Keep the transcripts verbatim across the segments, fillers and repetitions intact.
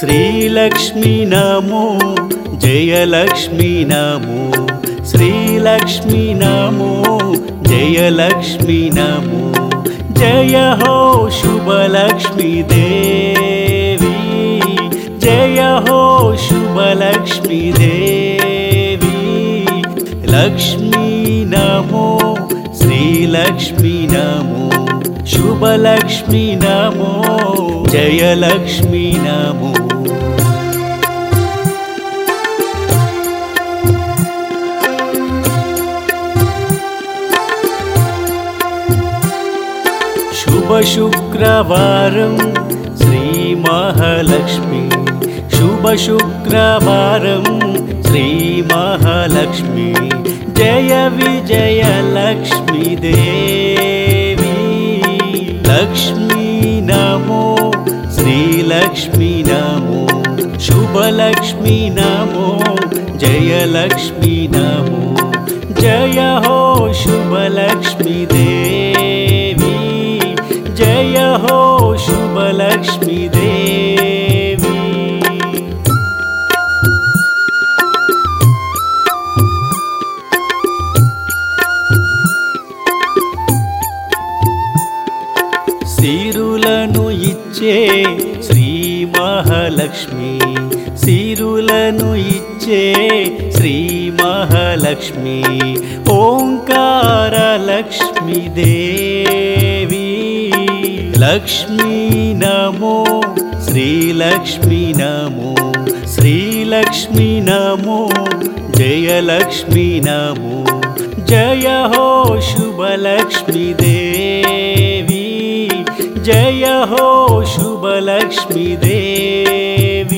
श्रीलक्ष्मी नमो जयलक्ष्मी नमो श्रीलक्ष्मी नमो जयलक्ष्मी नमो जय हो शुभलक्ष्मी देवी जय हो शुभलक्ष्मी देवी लक्ष्मी नमो श्रीलक्ष्मी नमो शुभलक्ष्मी नमो जयलक्ष्मी नमो शुभ शुक्रवारं श्री महालक्ष्मी शुभ शुक्रवारं श्री महालक्ष्मी जय विजय लक्ष्मी देवी लक्ष्मी नमो श्रीलक्ष्मी नमो शुभलक्ष्मी नमो जयलक्ष्मी नमो जय हो शुभलक्ष्मी देवी जय हो शुभलक्ष्मी देवी సిరులను ఇచ్చే శ్రీ మహాలక్ష్మి సిరులను ఇచ్చే శ్రీ మహాలక్ష్మి ఓంకార లక్ష్మీ దేవి लक्ष्मी नमो श्रीलक्ष्मी नमो श्रीलक्ष्मी नमो जयलक्ष्मी नमो जय हो शुभलक्ष्मी देवी जय हो शुभलक्ष्मी देवी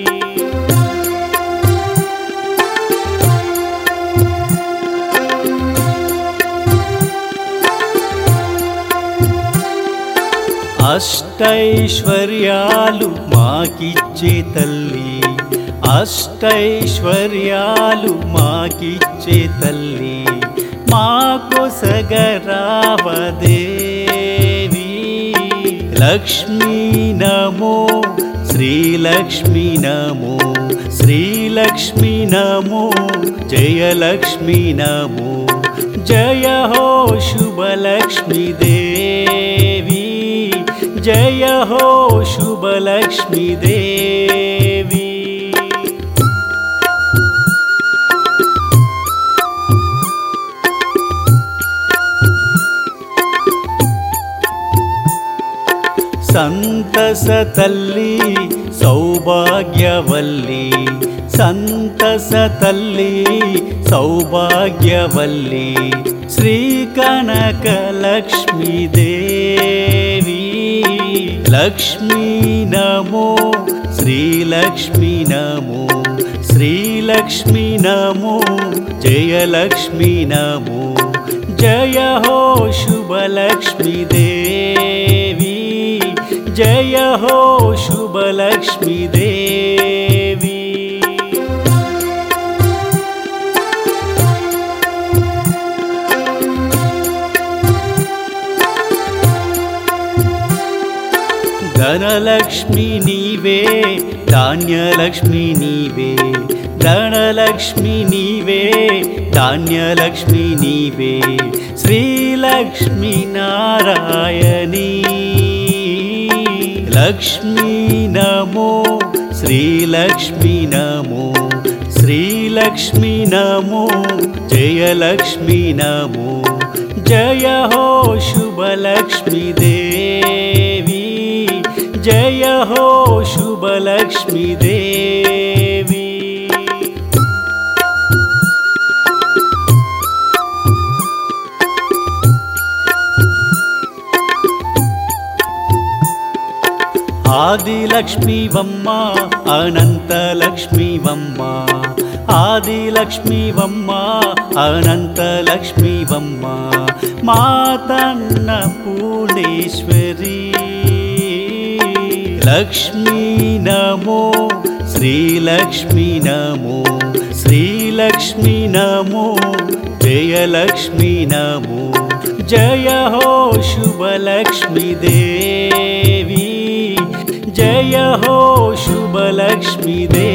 అష్టైశ్వర్యాలు మాకిచ్చే తల్లి అష్టైశ్వర్యాలు మాకిచ్చే తల్లి మాకొసగరావదేవి లక్ష్మీ నమో శ్రీలక్ష్మీ నమో శ్రీలక్ష్మీ నమో జయలక్ష్మీ నమో జయ హో శుభలక్ష్మీ దేవి जय हो शुभलक्ष्मी देवी संतस तल्ली सौभाग्यवल्ली संतस तल्ली सौभाग्यवल्ली श्री कनकलक्ष्मी देवी लक्ष्मी नमो श्रीलक्ष्मी नमो श्रीलक्ष्मी नमो जयलक्ष्मी नमो जय हो शुभलक्ष्मी देवी जय हो शुभलक्ष्मी देवी धनलक्ष्मी नीवे धान्यलक्ष्मी नीवे धनलक्ष्मी नीवे धान्यलक्ष्मी नीवे श्रीलक्ष्मी नारायणी लक्ष्मी नमो श्रीलक्ष्मी नमो श्रीलक्ष्मी नमो जयलक्ष्मी नमो जय हो शुभलक्ष्मी देवी जय हो शुभलक्ष्मी देवी आदिलक्ष्मी वम्मा अनंतलक्ष्मी वम्मा आदिलक्ष्मी वम्मा अनंतलक्ष्मी वम्मा मातन्नपूर्णेश्वरी लक्ष्मी नमो श्रीलक्ष्मी नमो श्रीलक्ष्मी नमो जयलक्ष्मी नमो जय हो शुभलक्ष्मी देवी जय हो शुभलक्ष्मी లక్ష్మీ దేవి